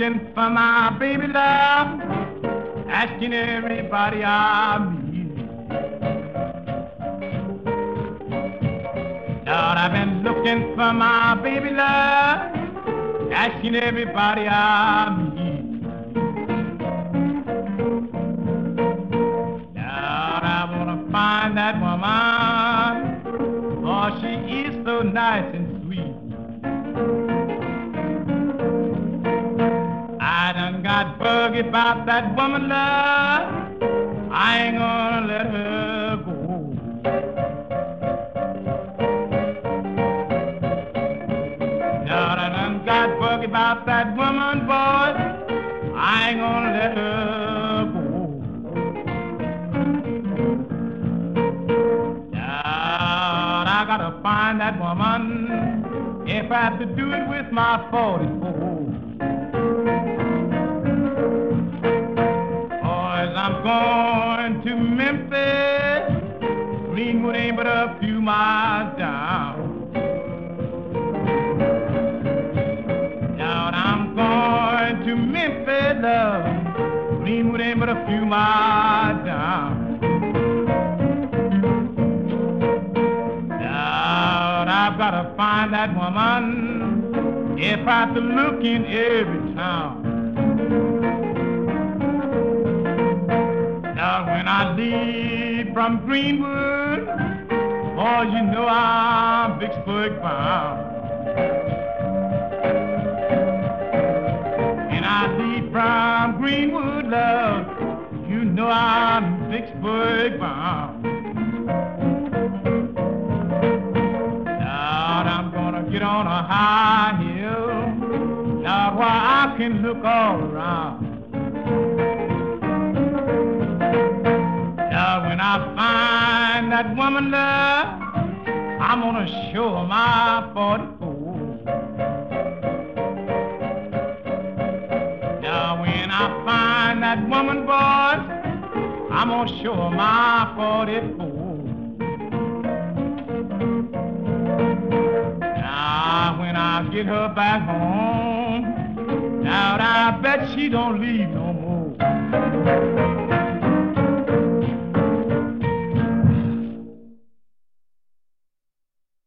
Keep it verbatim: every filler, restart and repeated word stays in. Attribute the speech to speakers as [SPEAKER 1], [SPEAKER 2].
[SPEAKER 1] looking for my baby love, asking everybody I meet. Lord, I've been looking for my baby love, asking everybody I meet. Lord, I wanna find that woman, for she is so nice and sweet. I done got buggy about that woman, love, I ain't gonna let her go. Lord, I done got buggy about that woman, boy, I ain't gonna let her go. Lord, I gotta find that woman, if I have to do it with my forty-four. I'm going to Memphis, Greenwood ain't but a few miles down. Lord, I'm going to Memphis, love, Greenwood ain't but a few miles down. Lord, I've got to find that woman, if I have to look in every town. Now when I leave from Greenwood, boy, you know I'm Vicksburg bound. And I leave from Greenwood, love, you know I'm Vicksburg bound. Now I'm gonna get on a high hill, now where I can look all around. When I find that woman, love, I'm gonna show her my forty-four. Now when I find that woman, boys, I'm gonna show her my forty-four. Now when I get her back home, now I bet she don't leave no more.